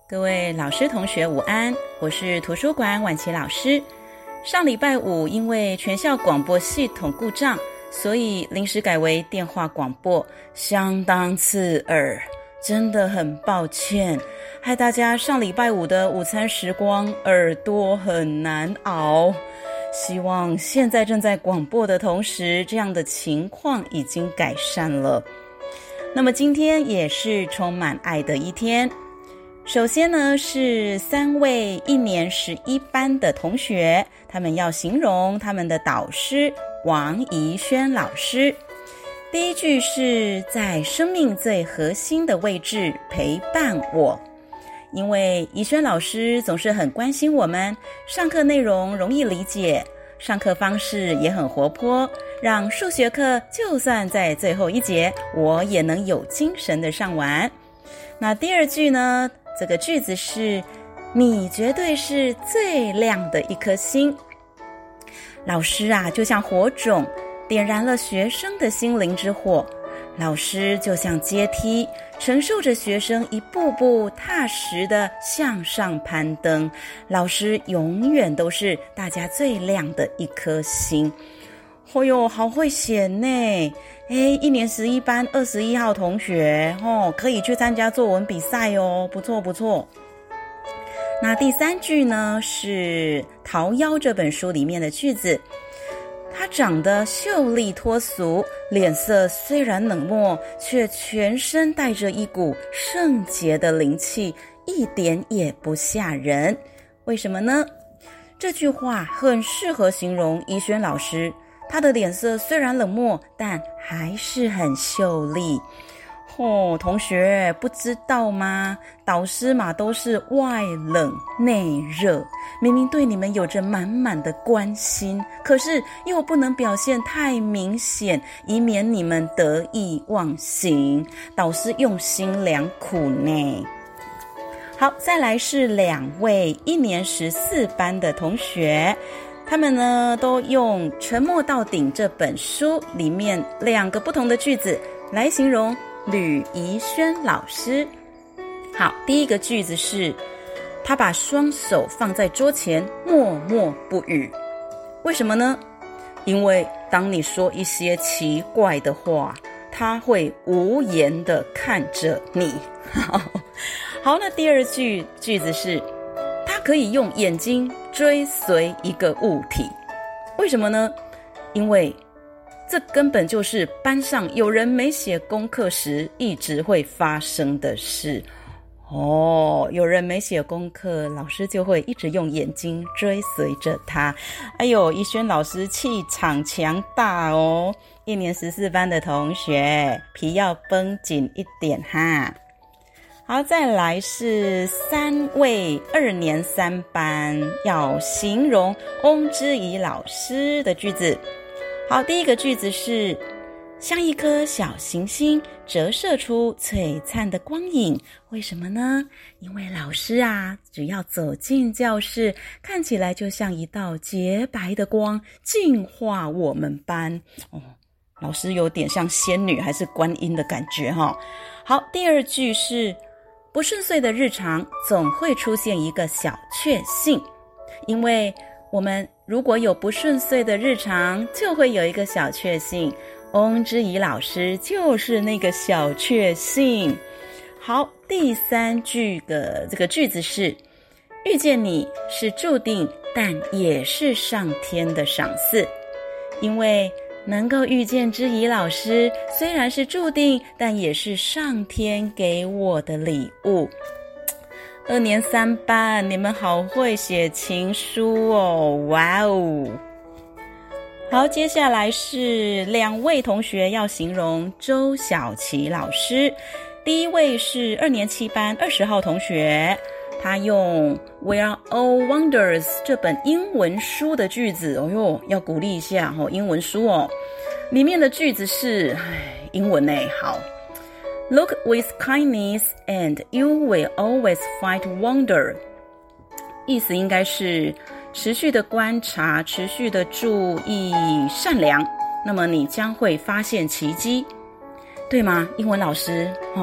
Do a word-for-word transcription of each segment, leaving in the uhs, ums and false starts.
各位老师同学午安，我是图书馆婉琪老师。上礼拜五因为全校广播系统故障，所以临时改为电话广播，相当刺耳，真的很抱歉，害大家上礼拜五的午餐时光耳朵很难熬。希望现在正在广播的同时，这样的情况已经改善了。那么今天也是充满爱的一天。首先呢，是三位一年十一班的同学，他们要形容他们的导师王怡轩老师。第一句是在生命最核心的位置陪伴我，因为怡轩老师总是很关心我们，上课内容容易理解，上课方式也很活泼，让数学课就算在最后一节，我也能有精神的上完。那第二句呢，这个句子是你绝对是最亮的一颗星。老师啊，就像火种，点燃了学生的心灵之火。老师就像阶梯，承受着学生一步步踏实的向上攀登。老师永远都是大家最亮的一颗星。哦哟，好会写呢！诶，一年十一班二十一号同学哦，可以去参加作文比赛哦，不错不错。那第三句呢，是《桃夭》这本书里面的句子。她长得秀丽脱俗，脸色虽然冷漠，却全身带着一股圣洁的灵气，一点也不吓人。为什么呢？这句话很适合形容怡轩老师。他的脸色虽然冷漠，但还是很秀丽。哦，同学不知道吗？导师嘛都是外冷内热，明明对你们有着满满的关心，可是又不能表现太明显，以免你们得意忘形。导师用心良苦呢。好，再来是两位一年十四班的同学。他们呢，都用《沉默到顶》这本书里面两个不同的句子来形容吕怡轩老师。好，第一个句子是他把双手放在桌前，默默不语。为什么呢？因为当你说一些奇怪的话，他会无言地看着你。好，好，那第二句句子是他可以用眼睛追随一个物体。为什么呢？因为这根本就是班上有人没写功课时一直会发生的事。哦，有人没写功课，老师就会一直用眼睛追随着他。哎呦，怡轩老师气场强大哦。一年十四班的同学，皮要绷紧一点哈。好，再来是三位二年三班要形容翁之仪老师的句子。好，第一个句子是像一颗小行星折射出璀璨的光影。为什么呢？因为老师啊，只要走进教室，看起来就像一道洁白的光，净化我们班。哦，老师有点像仙女还是观音的感觉哈、哦。好，第二句是不顺遂的日常总会出现一个小确幸，因为我们如果有不顺遂的日常，就会有一个小确幸。翁之仪老师就是那个小确幸。好，第三句的这个句子是遇见你是注定，但也是上天的赏赐。因为能够遇见之仪老师，虽然是注定，但也是上天给我的礼物。二年三班，你们好会写情书哦，哇哦！好，接下来是两位同学要形容周小琪老师。第一位是二年七班二十号同学，他用 We are all wonders 这本英文书的句子，哦哟，要鼓励一下哦，英文书哦。里面的句子是，唉，英文呢，好。Look with kindness and you will always find wonder. 意思应该是持续的观察，持续的注意善良，那么你将会发现奇迹。对吗？英文老师、哦、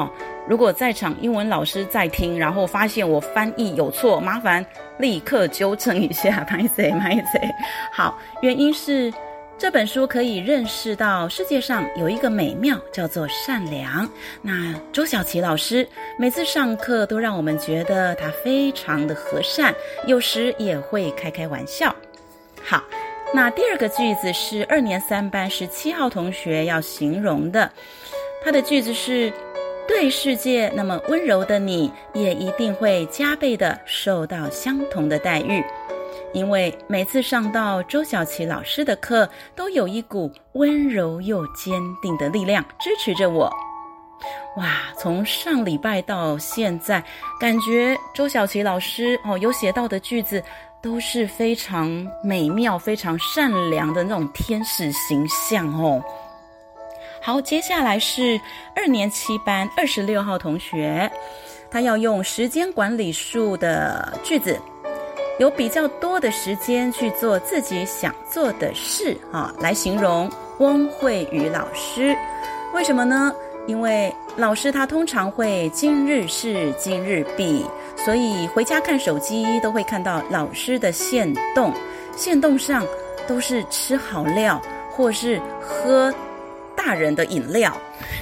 如果在场英文老师在听，然后发现我翻译有错，麻烦立刻纠正一下，拍谁拍谁。好，原因是这本书可以认识到世界上有一个美妙叫做善良。那周小琪老师每次上课都让我们觉得他非常的和善，有时也会开开玩笑。好，那第二个句子是二年三班十七号同学要形容的，他的句子是：对世界那么温柔的你，也一定会加倍的受到相同的待遇。因为每次上到周小琪老师的课，都有一股温柔又坚定的力量支持着我。哇，从上礼拜到现在，感觉周小琪老师哦有写到的句子都是非常美妙、非常善良的那种天使形象哦。好，接下来是二年七班二十六号同学，他要用时间管理术的句子，有比较多的时间去做自己想做的事啊，来形容翁慧宇老师。为什么呢？因为老师他通常会今日事今日毕，所以回家看手机都会看到老师的限动，限动上都是吃好料或是喝大人的饮料。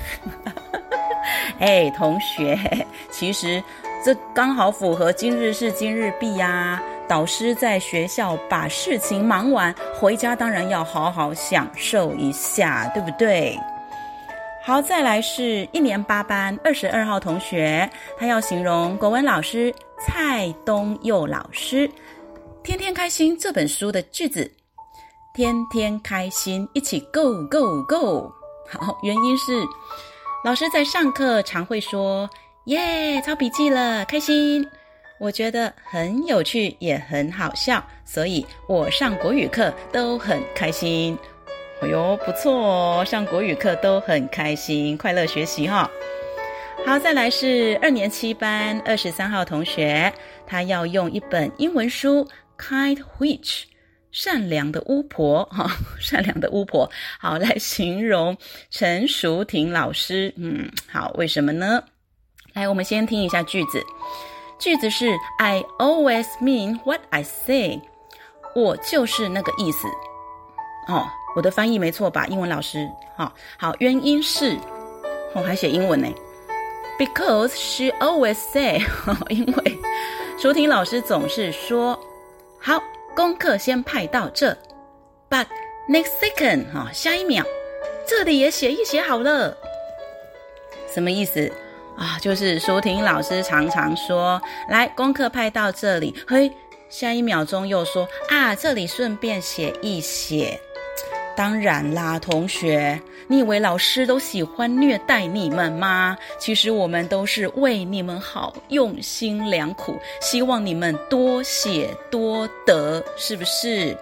哎，同学，其实这刚好符合今日事今日毕呀。导师在学校把事情忙完，回家当然要好好享受一下，对不对？好，再来是一年八班二十二号同学，他要形容国文老师蔡东佑老师《天天开心》这本书的句子。天天开心，一起 go go go。 好，原因是老师在上课常会说耶，抄笔记了，开心。我觉得很有趣也很好笑，所以我上国语课都很开心。哎呦，不错哦，上国语课都很开心，快乐学习哈、哦。好，再来是二年七班二十三号同学，他要用一本英文书 Kind Witch 善良的巫婆哈，善良的巫婆，好来形容陈淑婷老师。嗯，好，为什么呢？来，我们先听一下句子。句子是 I always mean what I say， 我就是那个意思。哦，我的翻译没错吧？英文老师，好、哦、好，原因是，我、哦、还写英文呢。Because she always say， 因为淑婷老师总是说，好，功课先派到这 ，But next second， 哈、哦，下一秒，这里也写一写好了。什么意思？啊，就是淑婷老师常常说，来，功课派到这里，嘿，下一秒钟又说，啊，这里顺便写一写。当然啦，同学，你以为老师都喜欢虐待你们吗？其实我们都是为你们好，用心良苦，希望你们多写多得，是不是？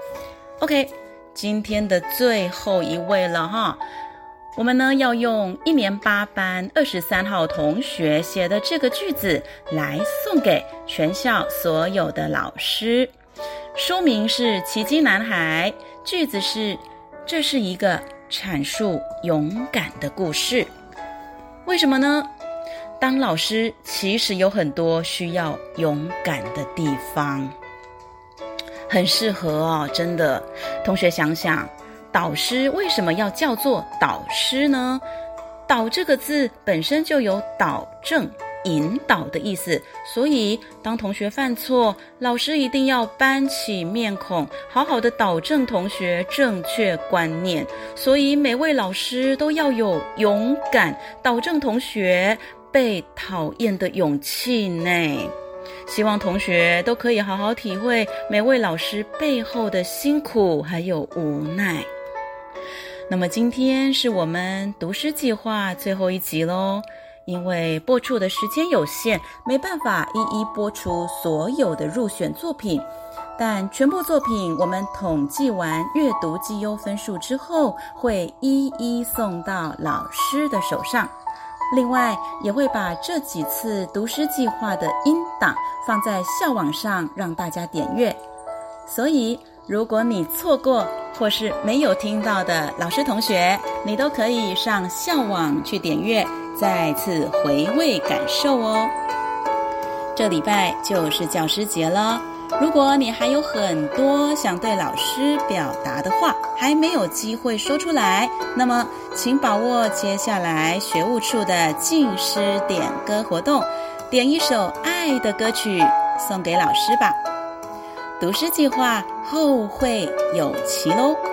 OK， 今天的最后一位了哈。我们呢要用一年八班二十三号同学写的这个句子来送给全校所有的老师。书名是《奇迹男孩》，句子是：这是一个阐述勇敢的故事。为什么呢？当老师其实有很多需要勇敢的地方，很适合哦，真的。同学想想，导师为什么要叫做导师呢？导这个字本身就有导正、引导的意思，所以当同学犯错，老师一定要板起面孔，好好的导正同学正确观念。所以每位老师都要有勇敢导正同学被讨厌的勇气呢。希望同学都可以好好体会每位老师背后的辛苦还有无奈。那么今天是我们读诗计划最后一集咯，因为播出的时间有限，没办法一一播出所有的入选作品，但全部作品我们统计完阅读绩优分数之后，会一一送到老师的手上。另外也会把这几次读诗计划的音档放在校网上让大家点阅，所以如果你错过或是没有听到的老师同学，你都可以上校网去点阅， 再次回味感受哦。这礼拜就是教师节了，如果你还有很多想对老师表达的话，还没有机会说出来，那么请把握接下来学务处的敬诗点歌活动，点一首爱的歌曲送给老师吧。读诗计划后会有期喽。